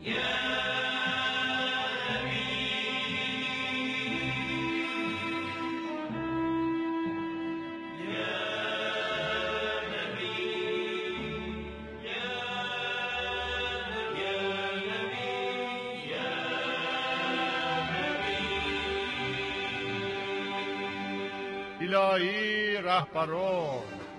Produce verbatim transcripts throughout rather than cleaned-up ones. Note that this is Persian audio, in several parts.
الهی رهبران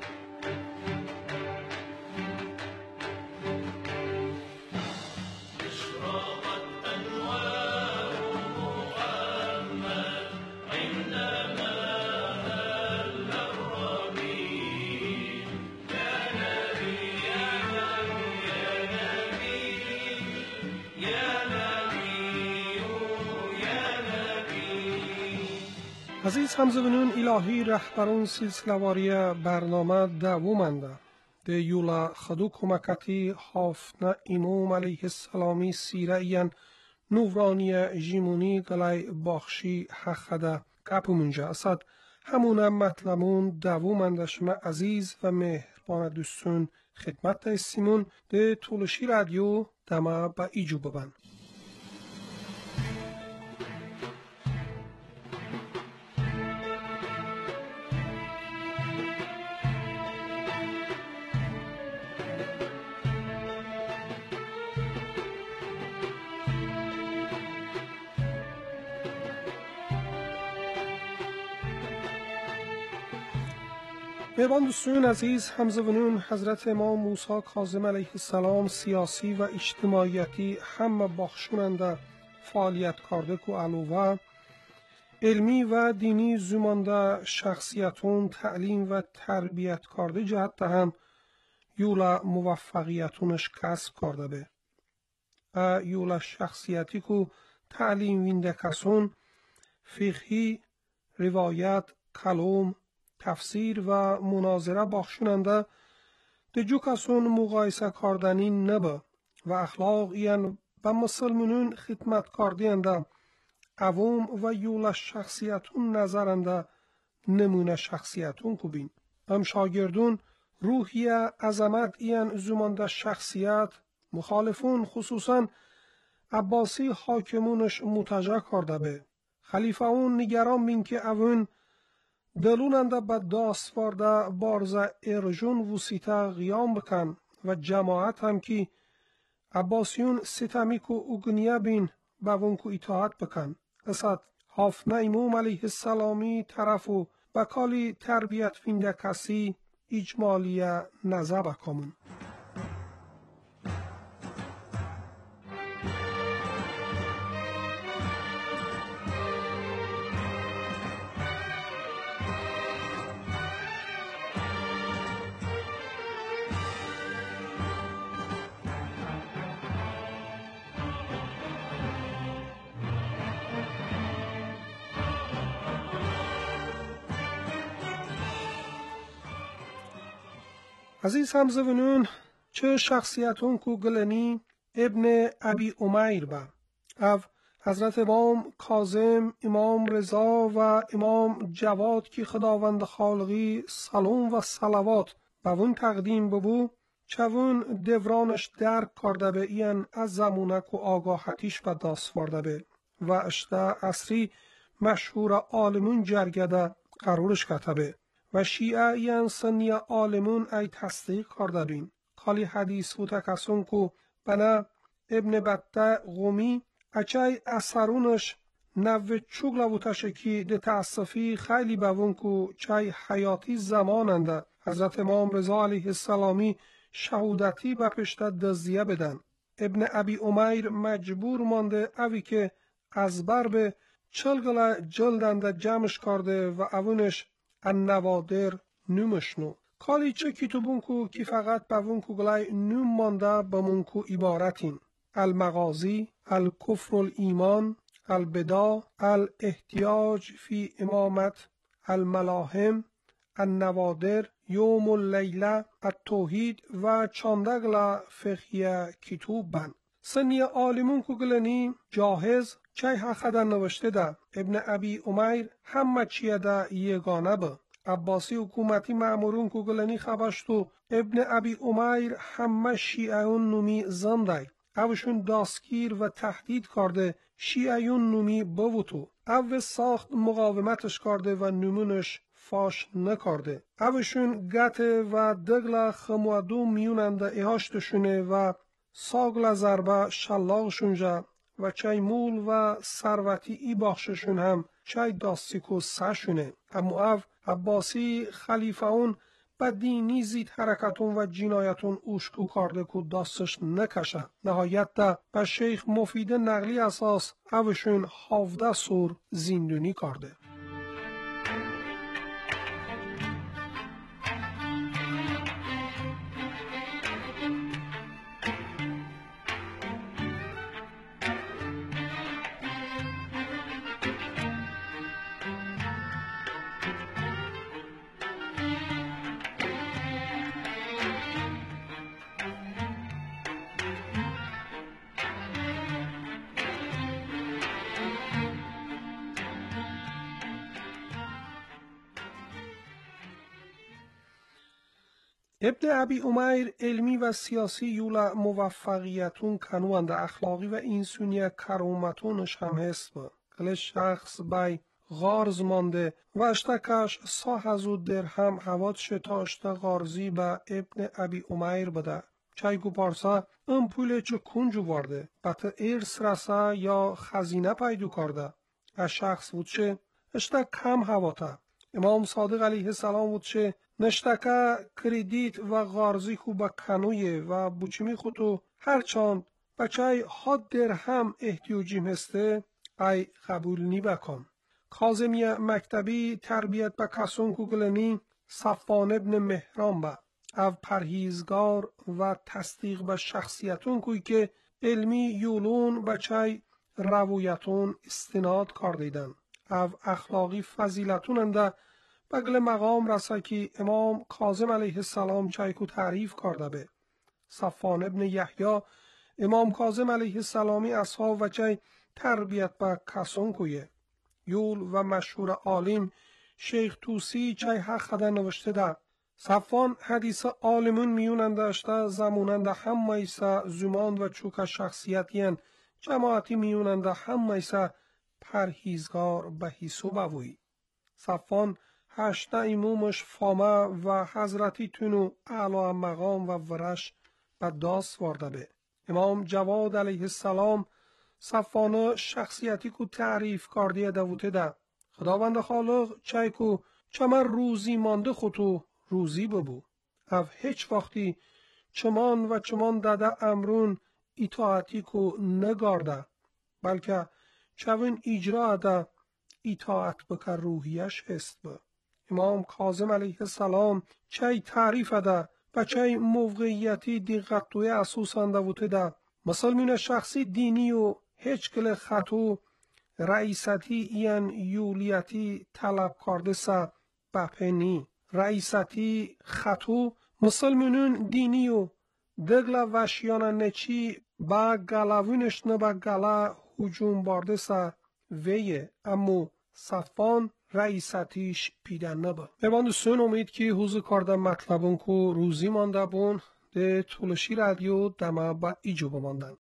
عزیز همزبانان، الهی رهبران سلسله‌واری برنامه دوامنده ده یولا خدو کمکتی حافظ امام علیه السلامی سیره این نورانی جیمونی گلای باخشی حقده کپو منجا اسد همون مطلبون دوامنده شما عزیز و مهربان دوستون خدمت استیمون ده طولشی رادیو دما با ایجو ببن. مهربان دوستان عزیز همزبانان، حضرت امام موسی کاظم علیه السلام سیاسی و اجتماعیتی همه بخشوننده فعالیت کرده که علاوه علمی و دینی زمانده شخصیتون تعلیم و تربیت کرده جهت هم یولا موفقیتونش کسب کرده به و یولا شخصیتی که تعلیم وینده کسون فقهی، روایت، کلام، تفسیر و مناظره بخشوننده ده جو کسون مقایسه کردنی نبه و اخلاق این به مسلمانون خدمت کردینده عوام و یولا شخصیتون نظرنده نمونه شخصیتون کبین. هم شاگردون روحی عظمت این زمانده شخصیت مخالفون خصوصا عباسی حاکمونش متجه کرده به خلیفه اون نگران بین که اون دلوننده به داستوارده بارزه ارجون وسیطه قیام بکن و جماعت هم که عباسیون ستمی که اگنیه بین به اون که اطاعت بکن. اسد حافظ امام علیه السلامی طرف و بکالی تربیت فینده کسی اجمالی نظر بکامون. عزیز همزبانون، چه شخصیتون که گلنی ابن ابی امیر با او حضرت امام کاظم، امام رضا و امام جواد که خداوند خالقی سلام و صلوات به اون تقدیم ببو چون دورانش درک کرده به این از زمونک و آگاهتیش به دست ورده به و اشته عصری مشهور عالمون جرگده قرارش کتبه و شیعه این سنی عالمون ای تصدیق کرده بین کالی حدیث بوده کسون که بنا ابن بطه قومی اچای اثرونش نوه چوگلا بوده شکی ده تأصفی خیلی بوون که چای حیاتی زماننده حضرت امام رضا علیه السلامی شهودتی به پشت دزدیه بدن. ابن ابی امیر مجبور مانده اوی که از بر به چلگل جلدنده جمعش کرده و اونش النوادر نومشنو کالی چه کتبون کو که فقط به اون کگلای نوم مانده بمون کو عبارتین المغازی، الکفر الایمان، البدا، الاحتیاج فی امامت، الملاهم، النوادر، یوم اللیله، التوحید و چاندگلا فقهی کتوب بند. سنی عالمون کگلنی جاهز چای حقیده نوشته ده ابن ابی امیر همه چیه ده یگانه به عباسی حکومتی معمورون کگلنی خبشتو ابن ابی امیر همه شیعون نومی زنده اوشون داستگیر و تهدید کرده شیعیون نومی بوتو. او ساخت مقاومتش کرده و نمونش فاش نکرده. اوشون گته و دگلا خموادو میوننده ایهاشتشونه و ساگل زربه شلاغشونجا و چای مول و ثروتی ای باخششون هم چای داستیکو سشونه. اما او عباسی خلیفه اون با دینی زید حرکتون و جنایتون اوشکو کرده که داستش نکشه. نهایت ده به شیخ مفید نقلی اساس اوشون هفده سور زندونی کرده. ابن ابی امیر علمی و سیاسی یولا موفقیتون کنوند اخلاقی و اینسونیه کرومتونش هم هست با. کل شخص بای غارز مانده و اشتکش سا هزو درهم هوات شتاشت غارزی با ابن ابی امیر بده. چای گو پارسا ام پول چه کنجو وارده بطه ارس رسا یا خزینه پیدو کرده. از شخص بود چه اشتک کم هواتا. امام صادق علیه السلام بود چه نشتکه کردیت و غارزی خو با کنویه و بوچمی خودو هرچاند بچای حد درهم احتیاجیم هسته ای قبول نی بکن. کاظمی مکتبی تربیت به کسون کو گلنی صفوان ابن مهران با او پرهیزگار و تصدیق به شخصیتون کوی که علمی یولون بچای رویتون استناد کردیدن. او اخلاقی فضیلتون انده بگل مقام رسا که امام کاظم علیه السلام چایکو تعریف کرده به. صفوان ابن یحیی امام کاظم علیه السلامی اصحاب و چای تربیت به کسون کویه. یول و مشهور عالم شیخ توسی چای حق خدا نوشته ده. صفوان حدیث عالمون میونن داشته زموننده هم میسا زمان و چوک شخصیتین جماعتی میوننده هم میسا پرهیزگار به حیثو بوی. صفوان هشته ایمومش فامه و حضرتی تونو اعلی مقام و ورش به داست وارده به. امام جواد علیه السلام صفوان شخصیتی کو تعریف کردیه دوته ده. خداوند خالق چای کو چمر روزی مانده خودو روزی ببو. او هیچ وقتی چمان و چمان داده امرون اطاعتی کو نگارده بلکه چون اجرا ده اطاعت بکر روحیش هست با. امام کاظم علیه السلام چای تعریف ده و چای موقعیتی دقت دوی اسوسان دوته ده. مسلمین شخصی دینی و هیچ کل خطو رئیستی این یولیتی طلب کرده سا بپنی. رئیستی خطو مسلمینون دینی و دگل وشیان نچی با گلاوینش نبا گلا حجوم بارده سا ویه امو صفان رئیستیش پیدن نبا. بباند سون امید که حوض کارده مطلبون کو روزی مانده بون ده طولشی رادیو دما با ایجو بماندن.